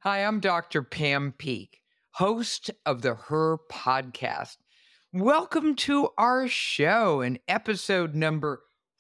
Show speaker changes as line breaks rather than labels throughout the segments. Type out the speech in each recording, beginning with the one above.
Hi, I'm Dr. Pam Peak, host of the Her podcast. Welcome to our show and episode number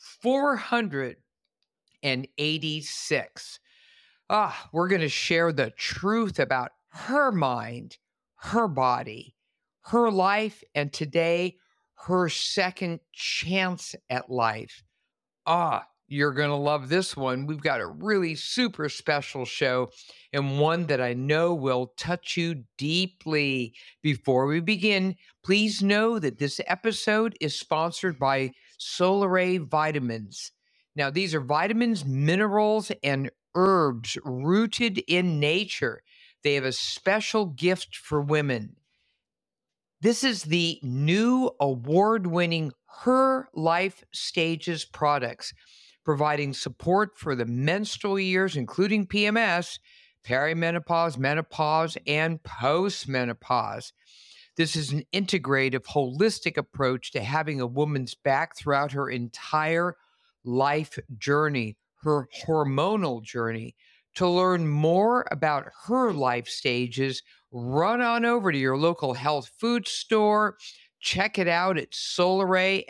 486. We're going to share the truth about her mind, her body, her life, and today, her second chance at life. You're going to love this one. We've got a really super special show and one that I know will touch you deeply. Before we begin, please know that this episode is sponsored by Solare Vitamins. Now, these are vitamins, minerals, and herbs rooted in nature. They have a special gift for women. This is the new award winning Her Life Stages products, providing support for the menstrual years, including PMS, perimenopause, menopause, and postmenopause. This is an integrative, holistic approach to having a woman's back throughout her entire life journey, her hormonal journey. To learn more about her life stages, run on over to your local health food store. Check it out at Solaray,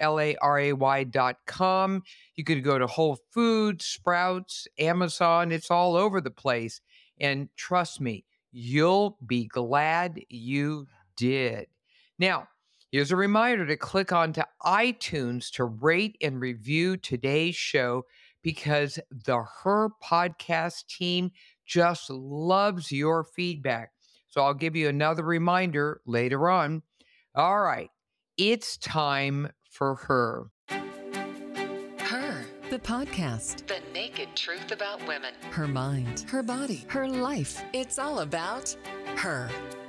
SOLARAY.com. You could go to Whole Foods, Sprouts, Amazon. It's all over the place. And trust me, you'll be glad you did. Now, here's a reminder to click onto iTunes to rate and review today's show because the Her podcast team just loves your feedback. So I'll give you another reminder later on. All right, it's time for Her.
Her, the podcast.
The naked truth about women.
Her mind, her body, her life. It's all about her.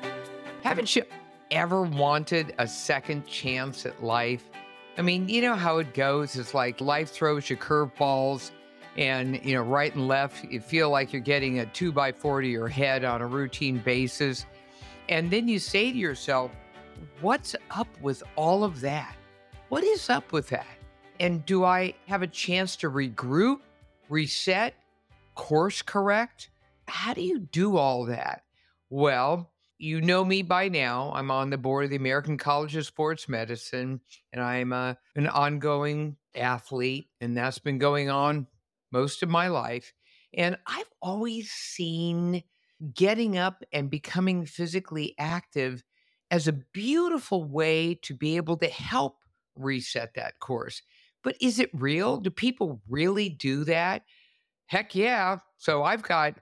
Haven't you ever wanted a second chance at life? I mean, you know how it goes. It's like life throws you curveballs and, right and left, you feel like you're getting a 2x4 to your head on a routine basis. And then you say to yourself, what's up with all of that? What is up with that? And do I have a chance to regroup, reset, course correct? How do you do all that? Well, you know me by now. I'm on the board of the American College of Sports Medicine, and I'm an ongoing athlete, and that's been going on most of my life. And I've always seen getting up and becoming physically active as a beautiful way to be able to help reset that course. But is it real? Do people really do that? Heck yeah. So I've got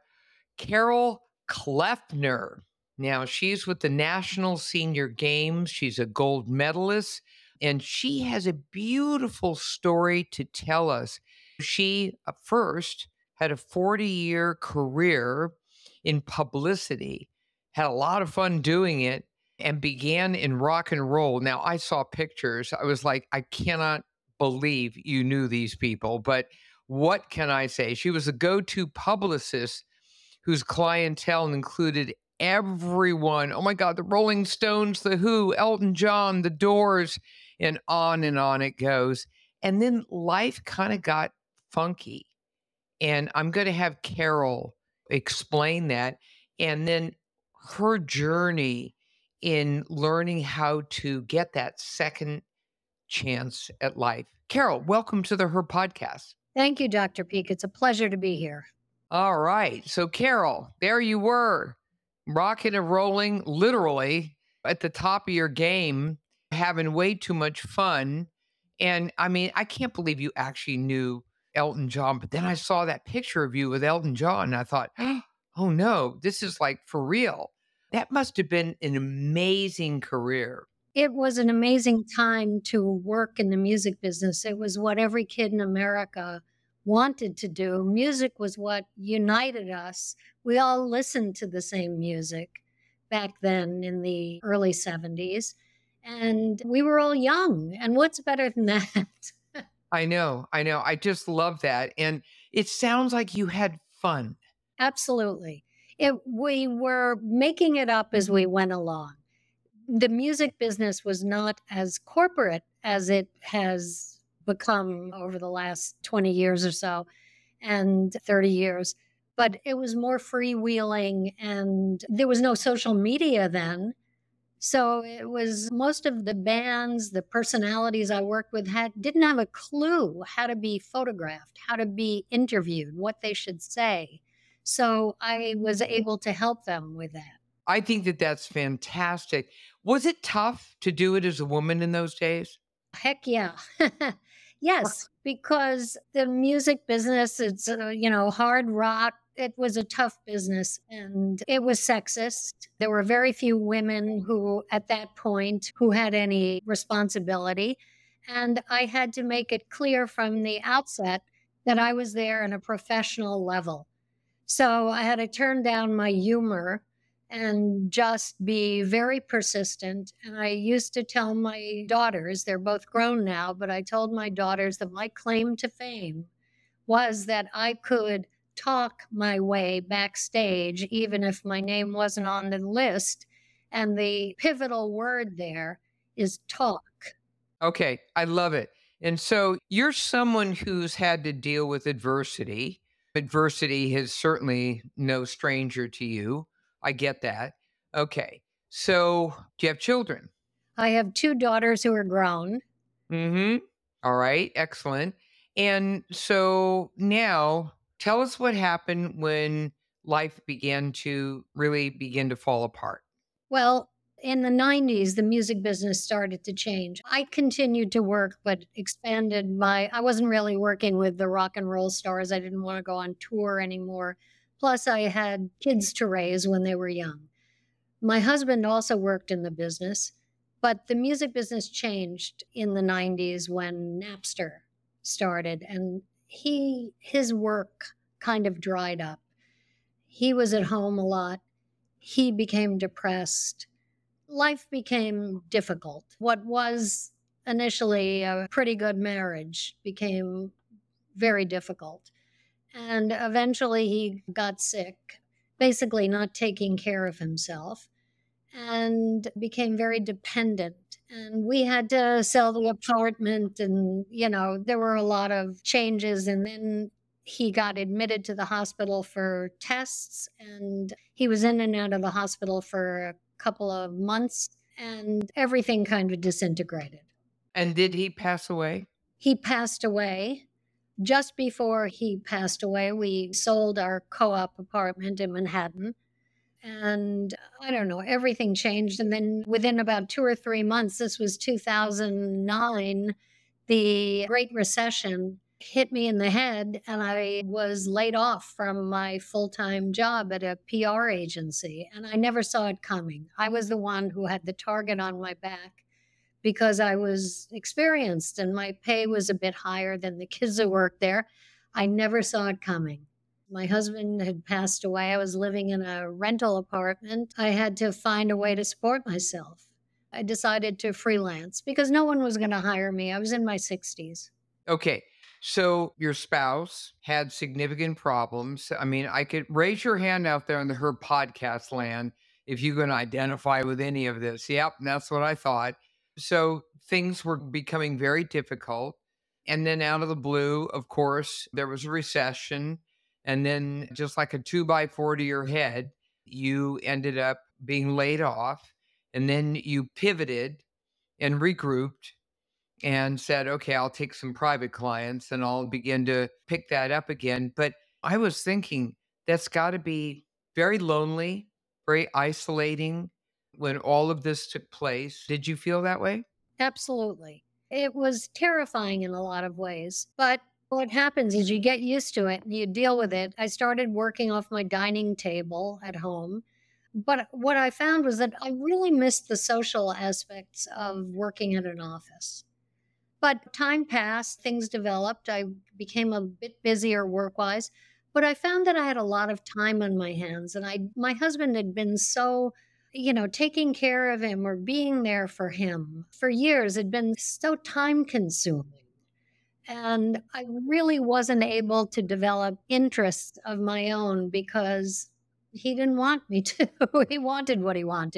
Carol Kleffner. Now, she's with the National Senior Games. She's a gold medalist, and she has a beautiful story to tell us. She first had a 40-year career in publicity, had a lot of fun doing it, and began in rock and roll. Now, I saw pictures. I was like, I cannot believe you knew these people, but what can I say? She was a go-to publicist whose clientele included everyone. Oh my God, the Rolling Stones, The Who, Elton John, The Doors, and on it goes. And then life kind of got funky. And I'm going to have Carol explain that. And then her journey in learning how to get that second chance at life. Carol, welcome to the Her podcast.
Thank you, Dr. Peak. It's a pleasure to be here.
All right. So, Carol, there you were, rocking and rolling, literally at the top of your game, having way too much fun. And I mean, I can't believe you actually knew Elton John. But then I saw that picture of you with Elton John, and I thought, oh no, this is like for real. That must have been an amazing career.
It was an amazing time to work in the music business. It was what every kid in America wanted to do. Music was what united us. We all listened to the same music back then in the early 70s, and we were all young. And what's better than that?
I know. I just love that. And it sounds like you had fun.
Absolutely. We were making it up as we went along. The music business was not as corporate as it has become over the last 20 years or so and 30 years. but it was more freewheeling and there was no social media then. So it was most of the bands, the personalities I worked with didn't have a clue how to be photographed, how to be interviewed, what they should say. So I was able to help them with that.
I think that that's fantastic. Was it tough to do it as a woman in those days?
Heck yeah. Yes, because the music business, it's, hard rock. It was a tough business and it was sexist. There were very few women who, at that point, who had any responsibility. And I had to make it clear from the outset that I was there on a professional level. So I had to turn down my humor and just be very persistent. And I used to tell my daughters, they're both grown now, but I told my daughters that my claim to fame was that I could talk my way backstage, even if my name wasn't on the list. And the pivotal word there is talk.
Okay, I love it. And so you're someone who's had to deal with adversity. Adversity is certainly no stranger to you. I get that. Okay. So do you have children?
I have two daughters who are grown.
Mm-hmm. All right. Excellent. And so now tell us what happened when life began to really begin to fall apart.
Well, in the 90s, the music business started to change. I continued to work, but I wasn't really working with the rock and roll stars. I didn't want to go on tour anymore. Plus, I had kids to raise when they were young. My husband also worked in the business, but the music business changed in the 90s when Napster started, and his work kind of dried up. He was at home a lot. He became depressed. Life became difficult. What was initially a pretty good marriage became very difficult. And eventually he got sick, basically not taking care of himself, and became very dependent. And we had to sell the apartment, and, there were a lot of changes. And then he got admitted to the hospital for tests, and he was in and out of the hospital for a couple of months, and everything kind of disintegrated.
And did he pass away?
He passed away. Just before he passed away, we sold our co op apartment in Manhattan. And I don't know, everything changed. And then within about 2 or 3 months, this was 2009, the Great Recession hit me in the head, and I was laid off from my full time job at a PR agency. And I never saw it coming. I was the one who had the target on my back because I was experienced and my pay was a bit higher than the kids who worked there. I never saw it coming. My husband had passed away. I was living in a rental apartment. I had to find a way to support myself. I decided to freelance because no one was going to hire me. I was in my 60s.
Okay. So your spouse had significant problems. I mean, I could raise your hand out there in the Her podcast land if you can identify with any of this. Yep, that's what I thought. So things were becoming very difficult. And then out of the blue, of course, there was a recession. And then just like a 2x4 to your head, you ended up being laid off. And then you pivoted and regrouped and said, okay, I'll take some private clients and I'll begin to pick that up again. But I was thinking that's got to be very lonely, very isolating when all of this took place. Did you feel that way?
Absolutely. It was terrifying in a lot of ways. But what happens is you get used to it and you deal with it. I started working off my dining table at home. But what I found was that I really missed the social aspects of working at an office. But time passed, things developed. I became a bit busier work-wise, but I found that I had a lot of time on my hands. And my husband had been so, taking care of him or being there for him for years had been so time consuming. And I really wasn't able to develop interests of my own because he didn't want me to. He wanted what he wanted.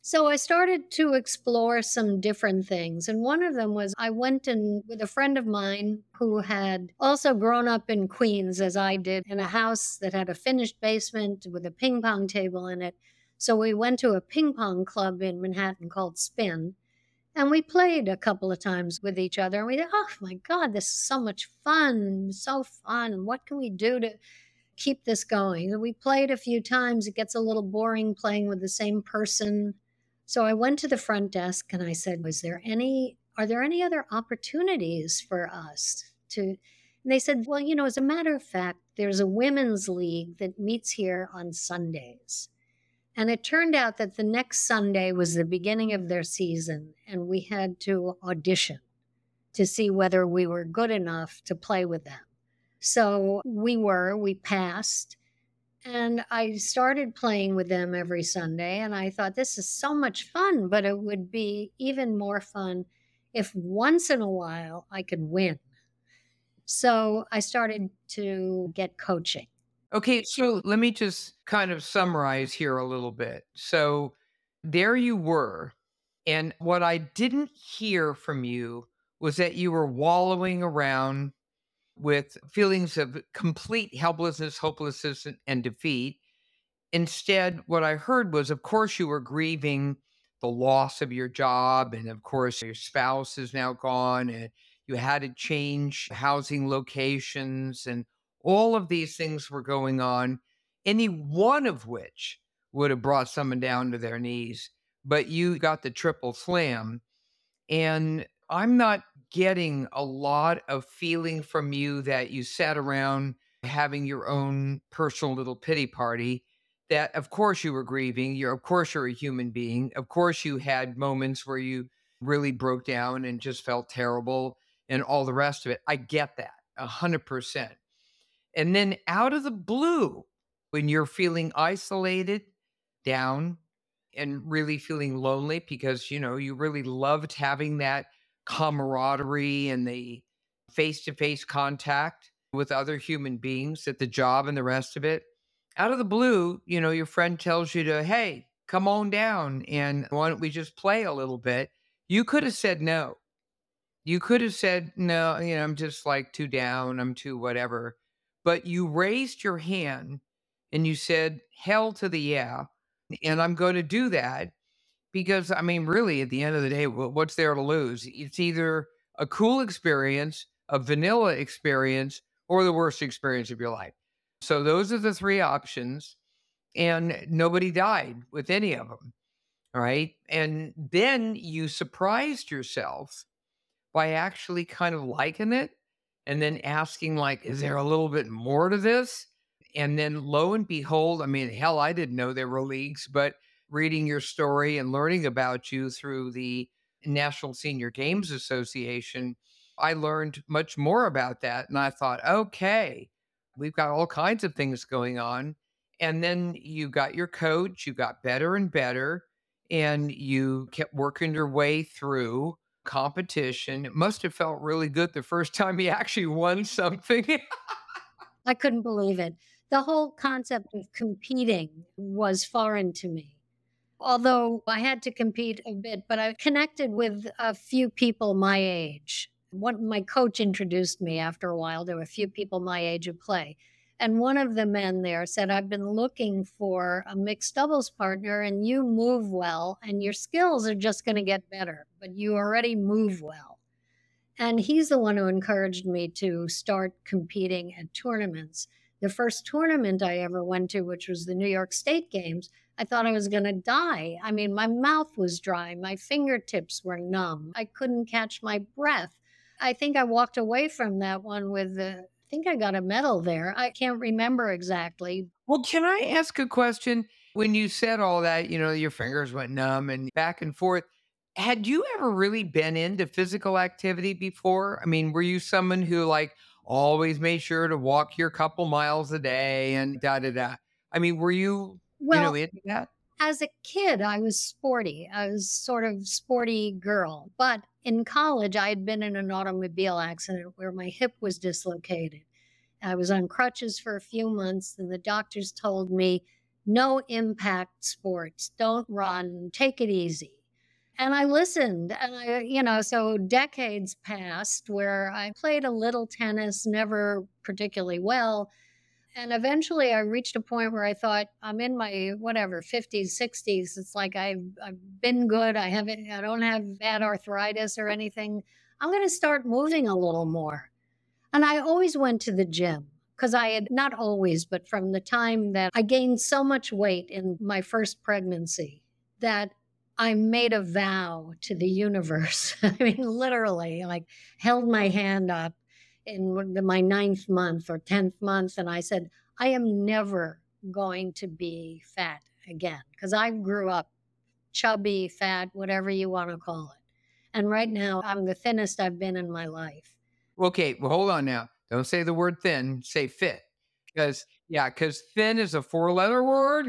So I started to explore some different things. And one of them was I went in with a friend of mine who had also grown up in Queens, as I did, in a house that had a finished basement with a ping pong table in it. So we went to a ping pong club in Manhattan called Spin. And we played a couple of times with each other. And we thought, oh my God, this is so much fun, so fun. What can we do to keep this going? And we played a few times. It gets a little boring playing with the same person. So I went to the front desk and I said, are there any other opportunities for us to? And they said, well, as a matter of fact, there's a women's league that meets here on Sundays. And it turned out that the next Sunday was the beginning of their season, and we had to audition to see whether we were good enough to play with them. So we passed, and I started playing with them every Sunday. And I thought, this is so much fun, but it would be even more fun if once in a while I could win. So I started to get coaching.
Okay, so let me just kind of summarize here a little bit. So there you were. And what I didn't hear from you was that you were wallowing around with feelings of complete helplessness, hopelessness, and defeat. Instead, what I heard was, of course, you were grieving the loss of your job. And of course, your spouse is now gone. And you had to change housing locations. And all of these things were going on, any one of which would have brought someone down to their knees. But you got the triple slam. And I'm not getting a lot of feeling from you that you sat around having your own personal little pity party. That, of course, you were grieving. Of course, you're a human being. Of course, you had moments where you really broke down and just felt terrible and all the rest of it. I get that 100%. And then out of the blue, when you're feeling isolated, down, and really feeling lonely because, you really loved having that camaraderie and the face to face contact with other human beings at the job and the rest of it. Out of the blue, your friend tells you to, hey, come on down and why don't we just play a little bit? You could have said no. You could have said, no, I'm just like too down. I'm too whatever. But you raised your hand and you said, hell to the yeah. And I'm going to do that because, I mean, really, at the end of the day, what's there to lose? It's either a cool experience, a vanilla experience, or the worst experience of your life. So those are the three options. And nobody died with any of them. All right. And then you surprised yourself by actually kind of liking it and then asking, like, is there a little bit more to this? And then lo and behold, I mean, hell, I didn't know there were leagues, but reading your story and learning about you through the National Senior Games Association, I learned much more about that. And I thought, okay, we've got all kinds of things going on. And then you got your coach, you got better and better, and you kept working your way through competition. It must have felt really good the first time you actually won something.
I couldn't believe it. The whole concept of competing was foreign to me. Although I had to compete a bit, but I connected with a few people my age. My coach introduced me after a while. There were a few people my age who play. And one of the men there said, I've been looking for a mixed doubles partner, and you move well, and your skills are just going to get better, but you already move well. And he's the one who encouraged me to start competing at tournaments. The first tournament I ever went to, which was the New York State Games, I thought I was going to die. I mean, my mouth was dry, my fingertips were numb, I couldn't catch my breath. I think I walked away from that one I think I got a medal there. I can't remember exactly.
Well, can I ask a question? When you said all that, your fingers went numb and back and forth. Had you ever really been into physical activity before? I mean, were you someone who like always made sure to walk your couple miles a day and da da da? I mean, were you,
Well,
into that?
as a kid, I was sporty. I was sort of sporty girl. But in college, I had been in an automobile accident where my hip was dislocated. I was on crutches for a few months, and the doctors told me no impact sports, don't run, take it easy. And I listened, and so decades passed where I played a little tennis, never particularly well. And eventually I reached a point where I thought, I'm in my whatever, 50s, 60s. It's like I've been good. I don't have bad arthritis or anything. I'm going to start moving a little more. And I always went to the gym because I had not always, but from the time that I gained so much weight in my first pregnancy that I made a vow to the universe. I mean, literally, like held my hand up in my ninth month or 10th month. And I said, I am never going to be fat again because I grew up chubby, fat, whatever you want to call it. And right now, I'm the thinnest I've been in my life.
Okay, well, hold on now. Don't say the word thin, say fit. Because thin is a four-letter word,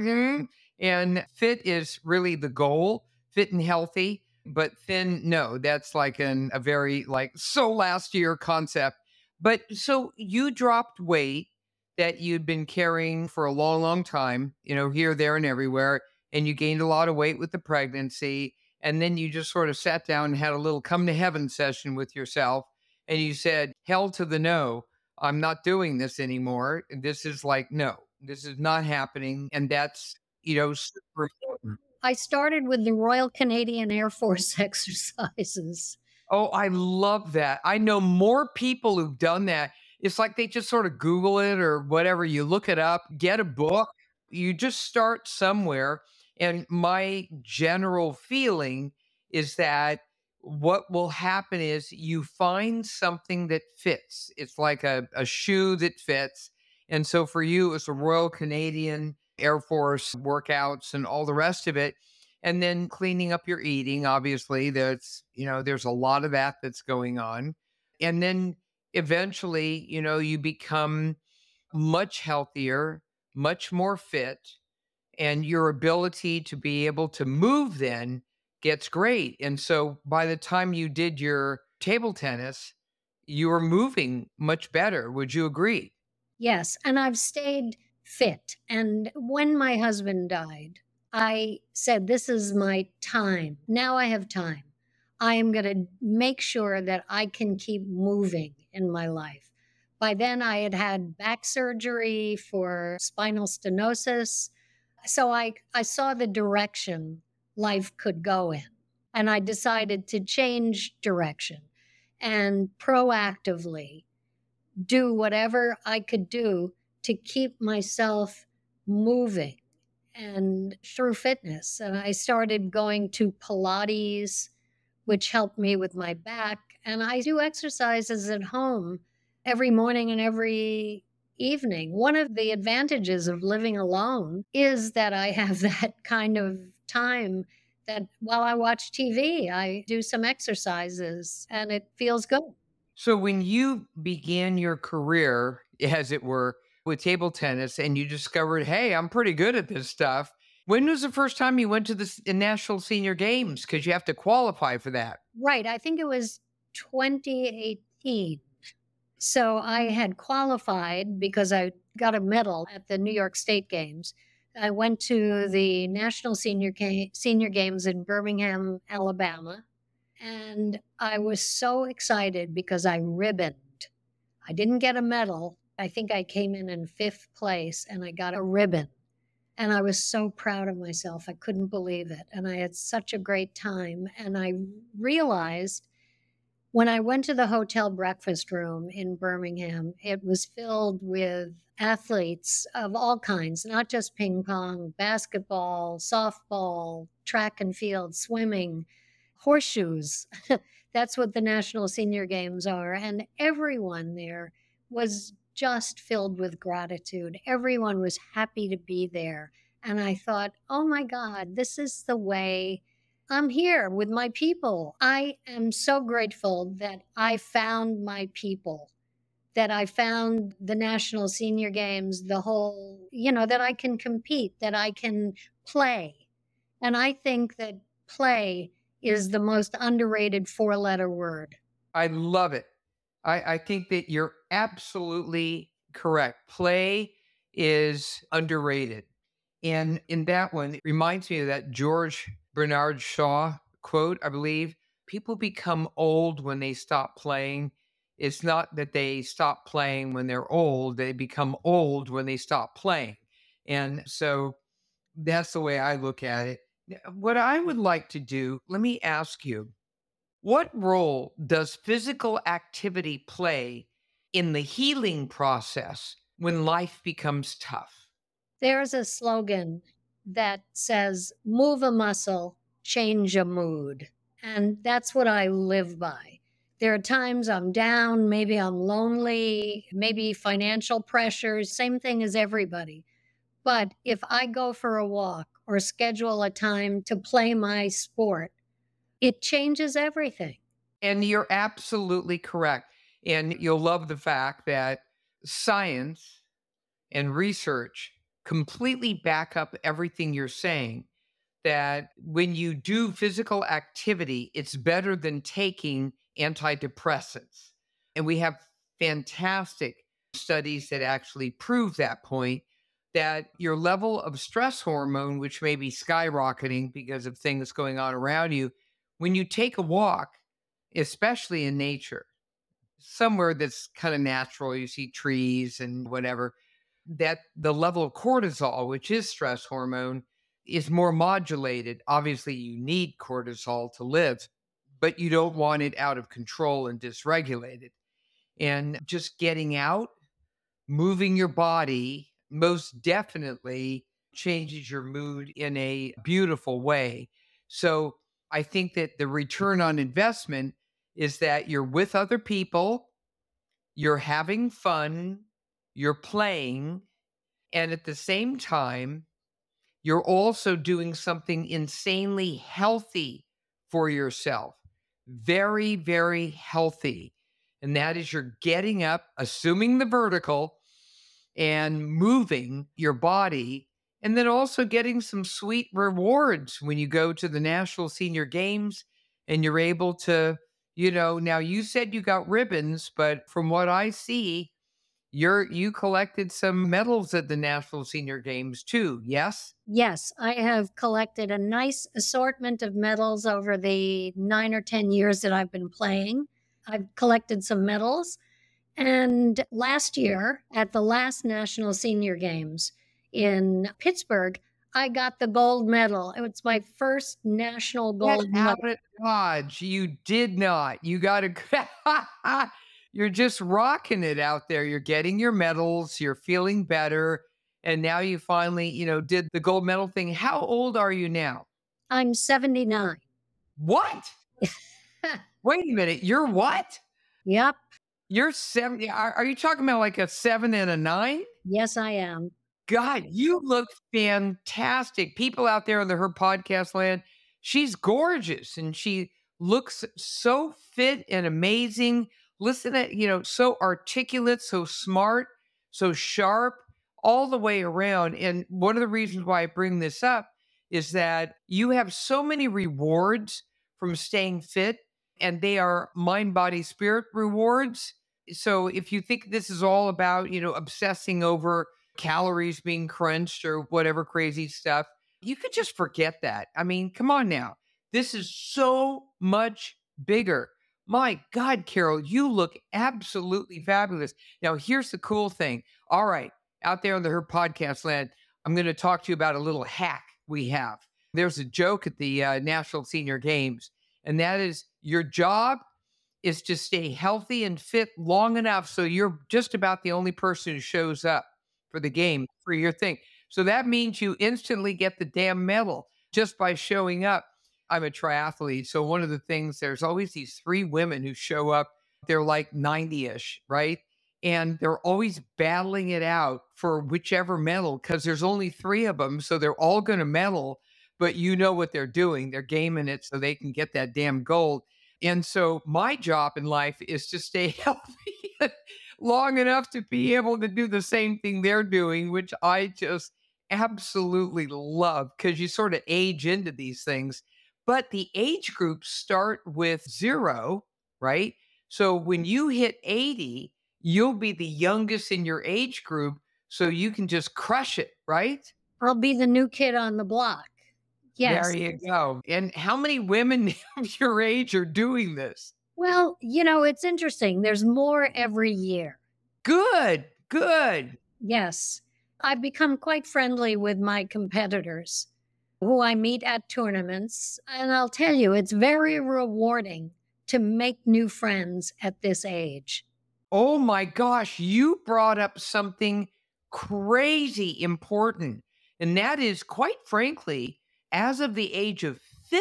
and fit is really the goal, fit and healthy. But thin, no, that's like a very like so last year concept. But so you dropped weight that you'd been carrying for a long, long time, here, there, and everywhere, and you gained a lot of weight with the pregnancy, and then you just sort of sat down and had a little come to heaven session with yourself, and you said, "Hell to the no. I'm not doing this anymore. This is like, no, this is not happening." And that's, super important.
I started with the Royal Canadian Air Force exercises.
Oh, I love that. I know more people who've done that. It's like they just sort of Google it or whatever. You look it up, get a book, you just start somewhere. And my general feeling is that what will happen is you find something that fits. It's like a shoe that fits. And so for you, it's a Royal Canadian Air Force workouts and all the rest of it. And then cleaning up your eating, obviously, there's a lot of that that's going on. And then eventually, you become much healthier, much more fit, and your ability to be able to move then gets great. And so by the time you did your table tennis, you were moving much better. Would you agree?
Yes, and I've stayed fit. And when my husband died, I said, this is my time. Now I have time. I am going to make sure that I can keep moving in my life. By then, I had had back surgery for spinal stenosis. So I saw the direction life could go in. And I decided to change direction and proactively do whatever I could do to keep myself moving and through fitness. And I started going to Pilates, which helped me with my back. And I do exercises at home every morning and every evening. One of the advantages of living alone is that I have that kind of time that while I watch TV, I do some exercises and it feels good.
So when you began your career, as it were, with table tennis and you discovered, hey, I'm pretty good at this stuff. When was the first time you went to the National Senior Games? Because you have to qualify for that.
Right. I think it was 2018. So I had qualified because I got a medal at the New York State Games. I went to the National Senior Games in Birmingham, Alabama. And I was so excited because I ribboned. I didn't get a medal. I think I came in fifth place and I got a ribbon. And I was so proud of myself. I couldn't believe it. And I had such a great time. And I realized when I went to the hotel breakfast room in Birmingham, it was filled with athletes of all kinds, not just ping pong, basketball, softball, track and field, swimming, horseshoes. That's what the National Senior Games are. And everyone there was just filled with gratitude. Everyone was happy to be there. And I thought, oh my God, this is the way I'm here with my people. I am so grateful that I found my people, that I found the National Senior Games, the whole, that I can compete, that I can play. And I think that play is the most underrated four-letter word.
I love it. I think that you're absolutely correct. Play is underrated. And in that one, it reminds me of that George Bernard Shaw quote, I believe. People become old when they stop playing. It's not that they stop playing when they're old, they become old when they stop playing. And so that's the way I look at it. What I would like to do, let me ask you, what role does physical activity play in the healing process when life becomes tough?
There's a slogan that says, move a muscle, change a mood. And that's what I live by. There are times I'm down, maybe I'm lonely, maybe financial pressures, same thing as everybody. But if I go for a walk or schedule a time to play my sport, it changes everything.
And you're absolutely correct. And you'll love the fact that science and research completely back up everything you're saying. That when you do physical activity, it's better than taking antidepressants. And we have fantastic studies that actually prove that point, that your level of stress hormone, which may be skyrocketing because of things going on around you, when you take a walk, especially in nature, somewhere that's kind of natural, you see trees and whatever, that the level of cortisol, which is stress hormone, is more modulated. Obviously, you need cortisol to live, but you don't want it out of control and dysregulated. And just getting out, moving your body most definitely changes your mood in a beautiful way. So I think that the return on investment is that you're with other people, you're having fun, you're playing, and at the same time, you're also doing something insanely healthy for yourself. Very, very healthy. And that is you're getting up, assuming the vertical, and moving your body, and then also getting some sweet rewards when you go to the National Senior Games and you're able to, now you said you got ribbons, but from what I see, you collected some medals at the National Senior Games too, yes?
Yes, I have collected a nice assortment of medals over the 9 or 10 years that I've been playing. I've collected some medals. And last year, at the last National Senior Games in Pittsburgh, I got the gold medal. It was my first national
Get
gold medal.
out of Dodge. You did not. You got to, you're just rocking it out there. You're getting your medals, you're feeling better. And now you finally, did the gold medal thing. How old are you now?
I'm 79.
What? Wait a minute. You're what?
Yep.
You're 70. Are you talking about like a 7 and a 9?
Yes, I am.
God, you look fantastic. People out there on Her Podcast Land, she's gorgeous and she looks so fit and amazing. Listen at, so articulate, so smart, so sharp, all the way around. And one of the reasons why I bring this up is that you have so many rewards from staying fit, and they are mind, body, spirit rewards. So if you think this is all about, obsessing over calories being crunched or whatever crazy stuff, you could just forget that. I mean, come on now. This is so much bigger. My God, Carol, you look absolutely fabulous. Now, here's the cool thing. All right, out there on Her Podcast Land, I'm going to talk to you about a little hack we have. There's a joke at the National Senior Games, and that is your job is to stay healthy and fit long enough so you're just about the only person who shows up for the game for your thing. So that means you instantly get the damn medal just by showing up. I'm a triathlete. So one of the things, there's always these 3 women who show up. They're like 90-ish, right? And they're always battling it out for whichever medal because there's only 3 of them. So they're all going to medal, but you know what they're doing. They're gaming it so they can get that damn gold. And so my job in life is to stay healthy long enough to be able to do the same thing they're doing, which I just absolutely love because you sort of age into these things. But the age groups start with 0, right? So when you hit 80, you'll be the youngest in your age group. So you can just crush it, right?
I'll be the new kid on the block.
There
Yes.
you go. And how many women of your age are doing this?
Well, it's interesting. There's more every year.
Good, good.
Yes. I've become quite friendly with my competitors who I meet at tournaments. And I'll tell you, it's very rewarding to make new friends at this age.
Oh my gosh, you brought up something crazy important. And that is, quite frankly, as of the age of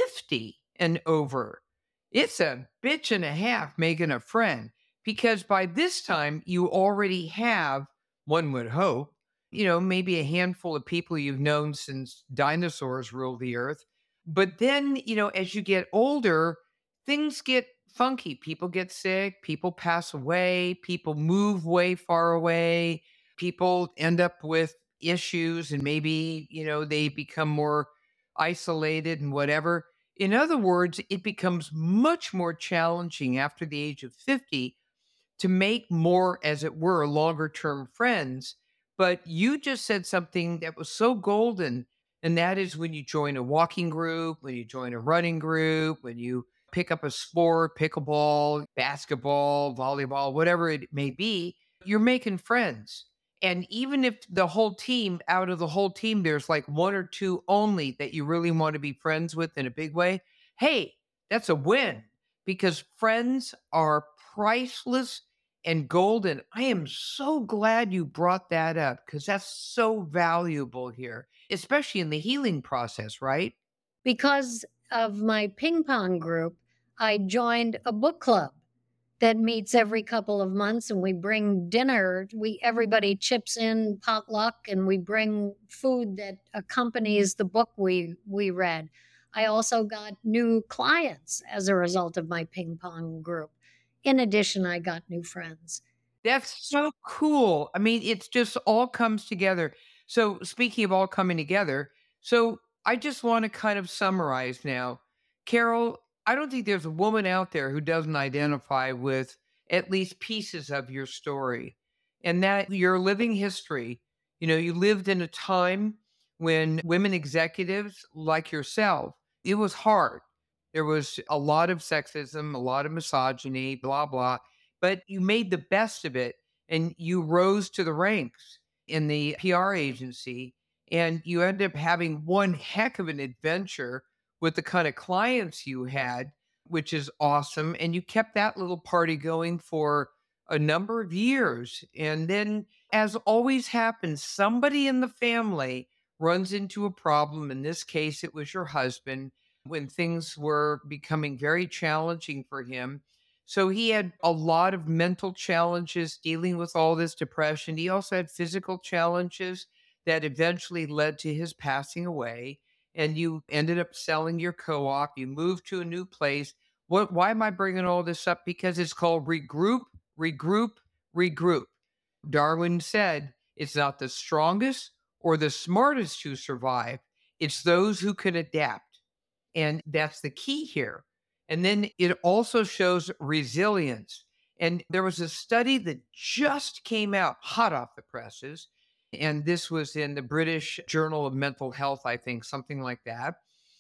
50 and over, it's a bitch and a half making a friend because by this time you already have, one would hope, maybe a handful of people you've known since dinosaurs ruled the earth. But then, as you get older, things get funky. People get sick, people pass away, people move way far away, people end up with issues and maybe, they become more isolated and whatever. In other words, it becomes much more challenging after the age of 50 to make more, as it were, longer term friends. But you just said something that was so golden. And that is when you join a walking group, when you join a running group, when you pick up a sport, pickleball, basketball, volleyball, whatever it may be, you're making friends. And even if the whole team, out of the whole team, there's like one or two only that you really want to be friends with in a big way, hey, that's a win because friends are priceless and golden. I am so glad you brought that up because that's so valuable here, especially in the healing process, right?
Because of my ping pong group, I joined a book club that meets every couple of months, and we bring dinner. Everybody chips in potluck, and we bring food that accompanies the book we read. I also got new clients as a result of my ping pong group. In addition, I got new friends.
That's so cool. I mean, it's just all comes together. So, speaking of all coming together, so I just want to kind of summarize now. Carol, I don't think there's a woman out there who doesn't identify with at least pieces of your story and that your living history. You lived in a time when women executives like yourself, it was hard. There was a lot of sexism, a lot of misogyny, blah, blah, but you made the best of it and you rose to the ranks in the PR agency and you ended up having one heck of an adventure with the kind of clients you had, which is awesome. And you kept that little party going for a number of years. And then, as always happens, somebody in the family runs into a problem. In this case, it was your husband when things were becoming very challenging for him. So he had a lot of mental challenges dealing with all this depression. He also had physical challenges that eventually led to his passing away. And you ended up selling your co op. You moved to a new place. Why am I bringing all this up? Because it's called regroup, regroup, regroup. Darwin said it's not the strongest or the smartest who survive, it's those who can adapt. And that's the key here. And then it also shows resilience. And there was a study that just came out hot off the presses. And this was in the British Journal of Mental Health, I think, something like that.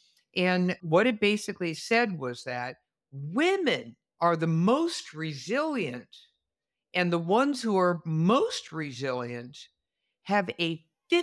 And what it basically said was that women are the most resilient, and the ones who are most resilient have a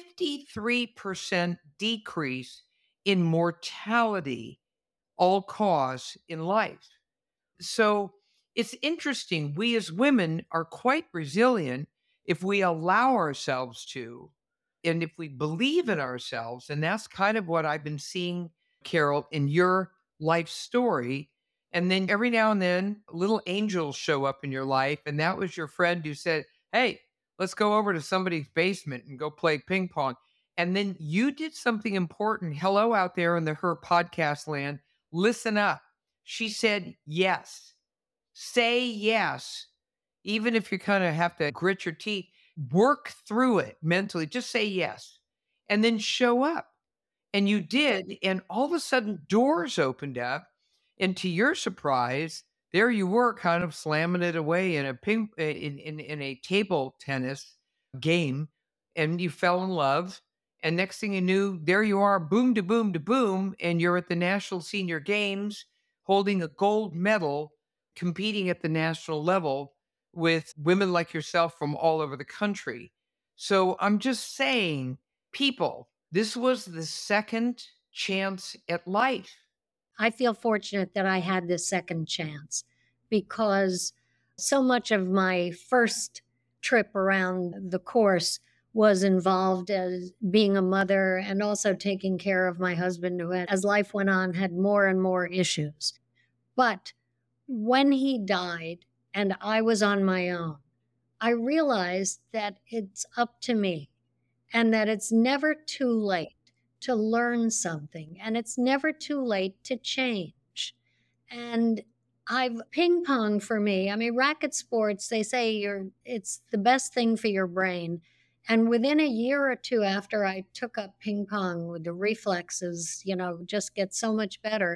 53% decrease in mortality, all cause in life. So it's interesting. We as women are quite resilient if we allow ourselves to, and if we believe in ourselves. And that's kind of what I've been seeing, Carol, in your life story. And then every now and then, little angels show up in your life. And that was your friend who said, hey, let's go over to somebody's basement and go play ping pong. And then you did something important. Hello, out there in the Her podcast land. Listen up. She said, yes. Say yes. Even if you kind of have to grit your teeth, work through it mentally. Just say yes. And then show up. And you did. And all of a sudden, doors opened up. And to your surprise, there you were kind of slamming it away in a in a table tennis game. And you fell in love. And next thing you knew, there you are, boom to boom to boom, and you're at the National Senior Games holding a gold medal, competing at the national level with women like yourself from all over the country. So I'm just saying, people, this was the second chance at life.
I feel fortunate that I had this second chance because so much of my first trip around the course was involved as being a mother and also taking care of my husband, who had, as life went on, had more and more issues. But when he died and I was on my own, I realized that it's up to me and that it's never too late to learn something and it's never too late to change. And I've ping pong for me. I mean, racket sports, they say it's the best thing for your brain. And within a year or two after I took up ping pong with the reflexes, just get so much better.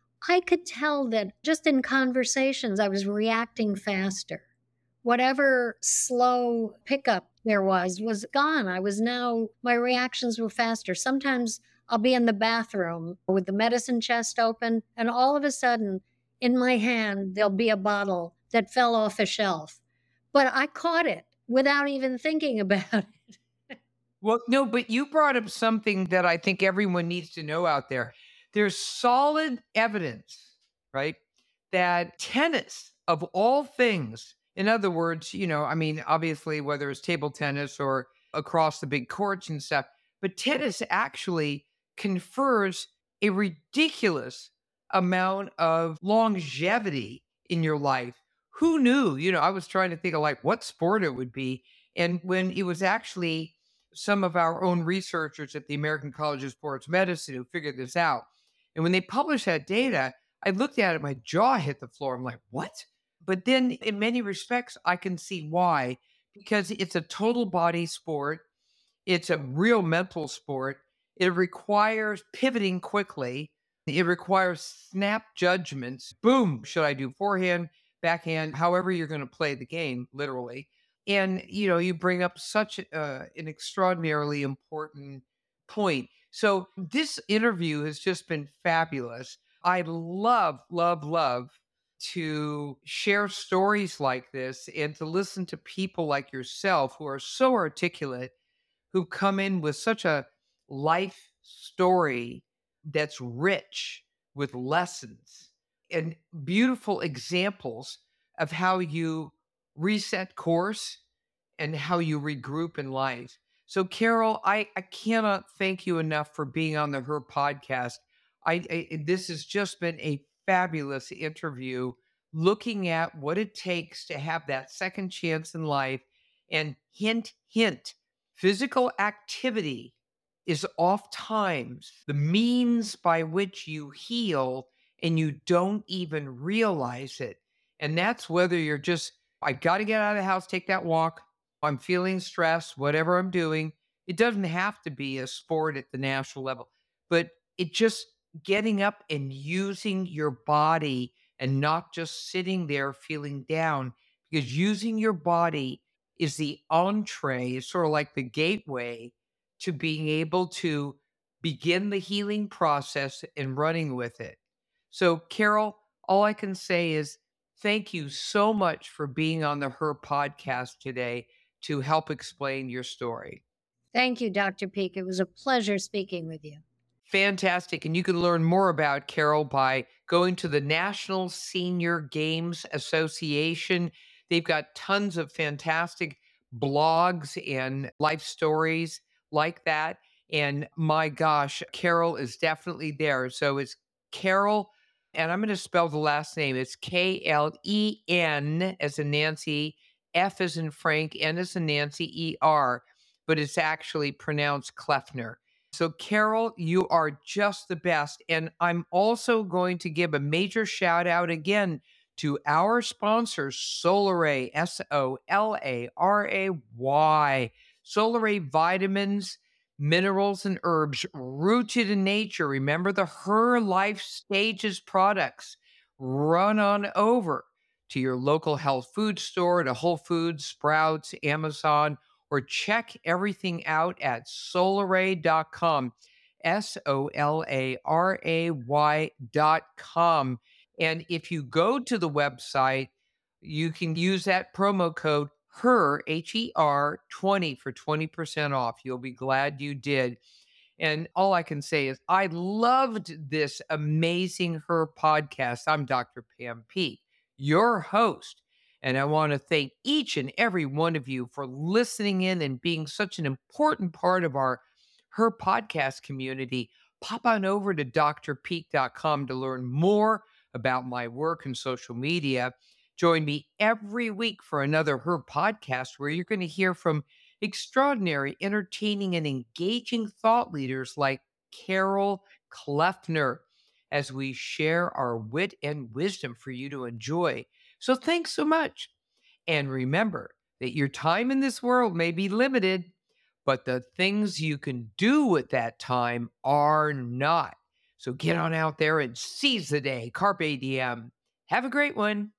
I could tell that just in conversations, I was reacting faster. Whatever slow pickup there was gone. My reactions were faster. Sometimes I'll be in the bathroom with the medicine chest open, and all of a sudden, in my hand, there'll be a bottle that fell off a shelf. But I caught it without even thinking about it.
Well, no, but you brought up something that I think everyone needs to know out there. There's solid evidence, right, that tennis, of all things, in other words, I mean, obviously, whether it's table tennis or across the big courts and stuff, but tennis actually confers a ridiculous amount of longevity in your life. Who knew? I was trying to think of like what sport it would be. And when it was actually some of our own researchers at the American College of Sports Medicine who figured this out. And when they published that data, I looked at it, my jaw hit the floor. I'm like, what? But then in many respects, I can see why, because it's a total body sport. It's a real mental sport. It requires pivoting quickly. It requires snap judgments. Boom, should I do forehand, backhand, however you're going to play the game, literally. And, you bring up such an extraordinarily important point. So this interview has just been fabulous. I love, love, love to share stories like this and to listen to people like yourself who are so articulate, who come in with such a life story that's rich with lessons and beautiful examples of how you reset course and how you regroup in life. So, Carol, I cannot thank you enough for being on the Her podcast. This has just been a fabulous interview, looking at what it takes to have that second chance in life. And hint, hint, physical activity is oftentimes the means by which you heal and you don't even realize it. And that's whether you're just, I got to get out of the house, take that walk. I'm feeling stressed, whatever I'm doing. It doesn't have to be a sport at the national level, but it just getting up and using your body and not just sitting there feeling down, because using your body is the entree, is sort of like the gateway to being able to begin the healing process and running with it. So, Carol, all I can say is thank you so much for being on the Her podcast today to help explain your story.
Thank you, Dr. Peak. It was a pleasure speaking with you.
Fantastic. And you can learn more about Carol by going to the National Senior Games Association. They've got tons of fantastic blogs and life stories like that. And my gosh, Carol is definitely there. So it's Carol, and I'm going to spell the last name. It's Klen as in Nancy, F as in Frank, N as in Nancy, ER, but it's actually pronounced Kleffner. So, Carol, you are just the best. And I'm also going to give a major shout out again to our sponsors, Solaray, Solaray. Solaray vitamins, minerals, and herbs rooted in nature. Remember the Her Life Stages products. Run on over to your local health food store, to Whole Foods, Sprouts, Amazon, or check everything out at solaray.com, SOLARAY.com. And if you go to the website, you can use that promo code HER, HER 20 for 20% off. You'll be glad you did. And all I can say is I loved this amazing Her podcast. I'm Dr. Pam Peeke, your host. And I want to thank each and every one of you for listening in and being such an important part of our Her podcast community. Pop on over to drpeeke.com to learn more about my work and social media. Join me every week for another Her podcast where you're going to hear from extraordinary, entertaining, and engaging thought leaders like Carol Kleffner as we share our wit and wisdom for you to enjoy. So thanks so much. And remember that your time in this world may be limited, but the things you can do with that time are not. So get on out there and seize the day. Carpe diem. Have a great one.